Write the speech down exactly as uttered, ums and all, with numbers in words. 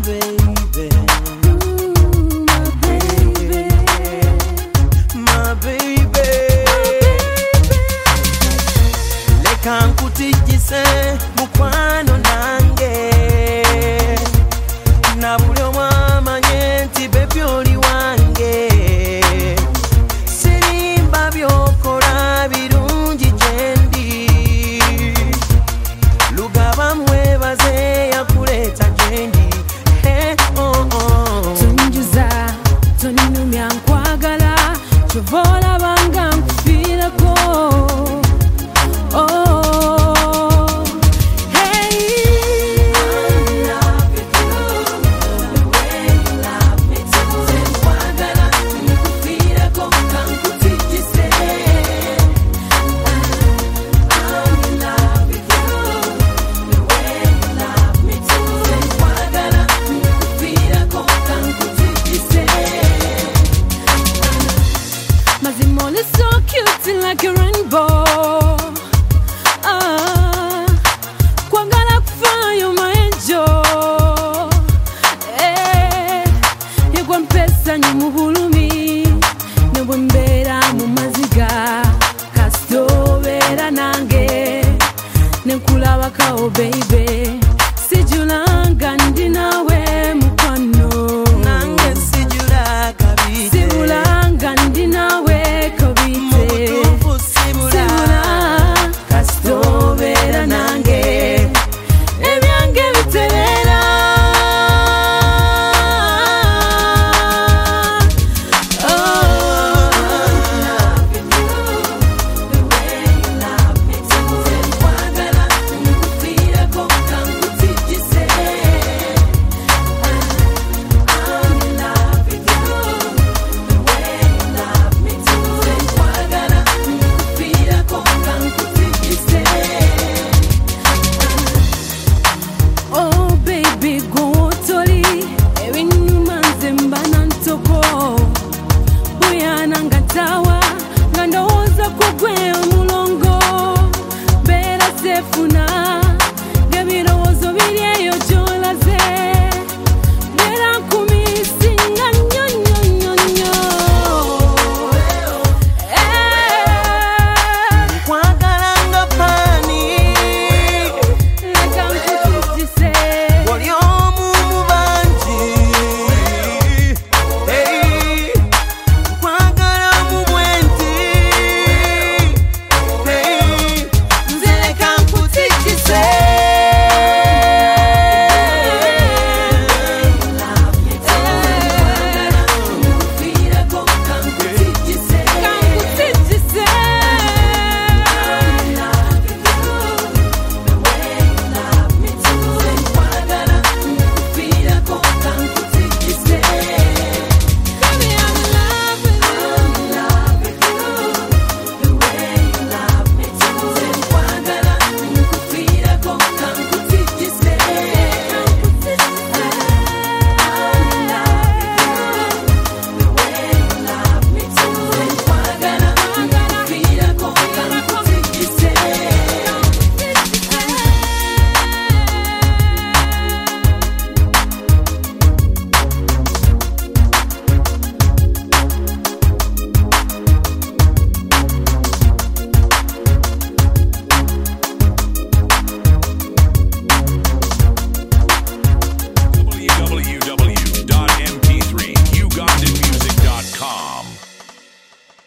baby. Ooh, my baby. My baby. Leka nkutijise mukwano nange. Na buli omwe amanye nti baby oli wange. Sirimba byokola birungi gyendi. Lugaba mwebaze yakuleta gyendi. Hey, oh, oh. Tunjuza, toninumya nkwagala. Chovola banga nkufirako. Oh. Mazimon is so cute like a rainbow. Ah, kwangala kufayo maenjo. Eh, yegwa mpesa nyumuhulumi. Nebwe mbera mu maziga. Kasitobera nange. Nenkulabakao baby. Sijulanga ndi nawe.